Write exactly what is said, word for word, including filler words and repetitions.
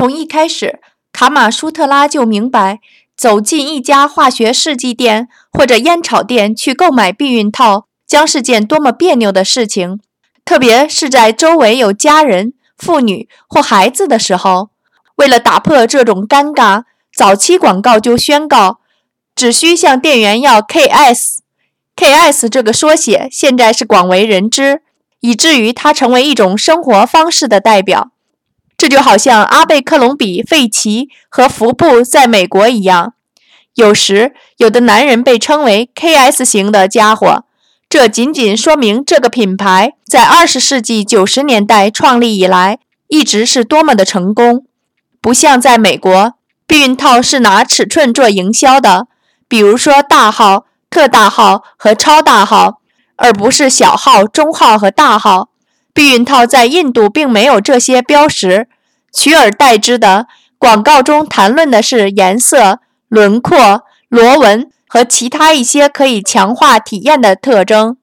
从一开始，卡马舒特拉就明白，走进一家化学试剂店或者烟草店去购买避孕套将是件多么别扭的事情，特别是在周围有家人、妇女或孩子的时候。为了打破这种尴尬，早期广告就宣告，只需向店员要 K S。K S 这个缩写现在是广为人知，以至于它成为一种生活方式的代表。这就好像阿贝克隆比、费奇和福布在美国一样。有时，有的男人被称为 K S 型的家伙，这仅仅说明这个品牌在二十世纪九十年代创立以来，一直是多么的成功。不像在美国，避孕套是拿尺寸做营销的，比如说大号、特大号和超大号，而不是小号、中号和大号。避孕套在印度并没有这些标识，取而代之的，广告中谈论的是颜色、轮廓、螺纹和其他一些可以强化体验的特征。